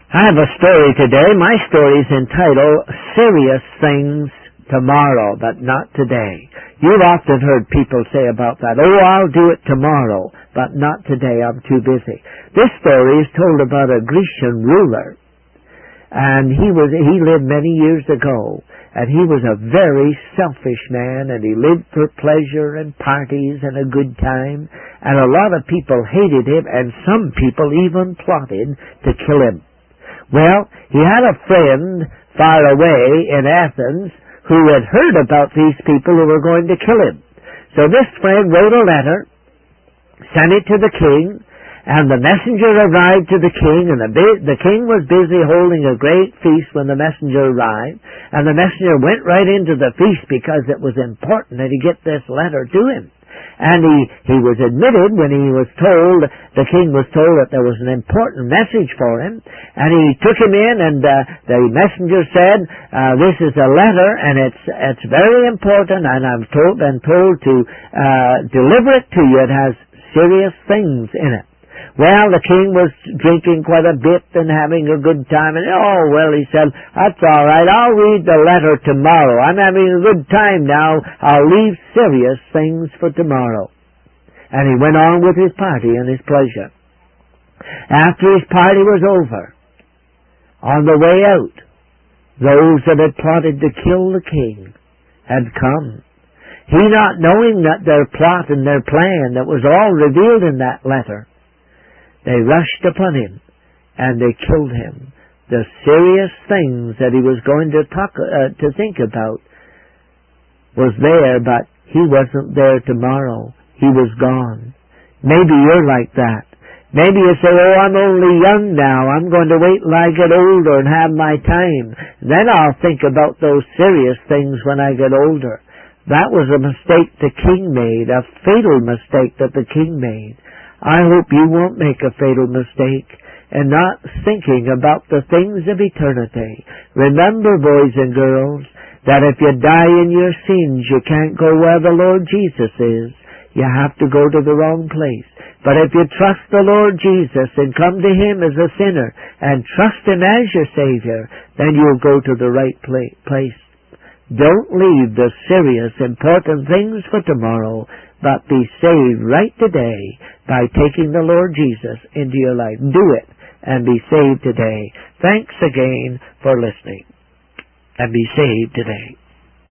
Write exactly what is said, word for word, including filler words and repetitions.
I have a story today. My story is entitled Serious Things Tomorrow, but Not Today. You've often heard people say about that, oh, I'll do it tomorrow, but not today, I'm too busy. This story is told about a Grecian ruler, and he was he lived many years ago, and he was a very selfish man, and he lived for pleasure and parties and a good time, and a lot of people hated him, and some people even plotted to kill him. Well, he had a friend far away in Athens who had heard about these people who were going to kill him. So this friend wrote a letter, sent it to the king, and the messenger arrived to the king, and the, the king was busy holding a great feast when the messenger arrived, and the messenger went right into the feast because it was important that he get this letter to him. And he, he was admitted when he was told, the king was told that there was an important message for him, and he took him in, and uh, the messenger said, uh, this is a letter, and it's it's very important, and I've told, been told to uh, deliver it to you. It has serious things in it. Well, the king was drinking quite a bit and having a good time, and oh, well, he said, that's all right, I'll read the letter tomorrow. I'm having a good time now. I'll leave serious things for tomorrow. And he went on with his party and his pleasure. After his party was over, on the way out, those that had plotted to kill the king had come. He not knowing that their plot and their plan that was all revealed in that letter, they rushed upon him, and they killed him. The serious things that he was going to talk uh, to think about was there, but he wasn't there tomorrow. He was gone. Maybe you're like that. Maybe you say, oh, I'm only young now. I'm going to wait till I get older and have my time. Then I'll think about those serious things when I get older. That was a mistake the king made, a fatal mistake that the king made. I hope you won't make a fatal mistake and not thinking about the things of eternity. Remember, boys and girls, that if you die in your sins, you can't go where the Lord Jesus is. You have to go to the wrong place. But if you trust the Lord Jesus and come to Him as a sinner and trust Him as your Savior, then you'll go to the right place. Don't leave the serious, important things for tomorrow, but be saved right today by taking the Lord Jesus into your life. Do it and be saved today. Thanks again for listening, and be saved today.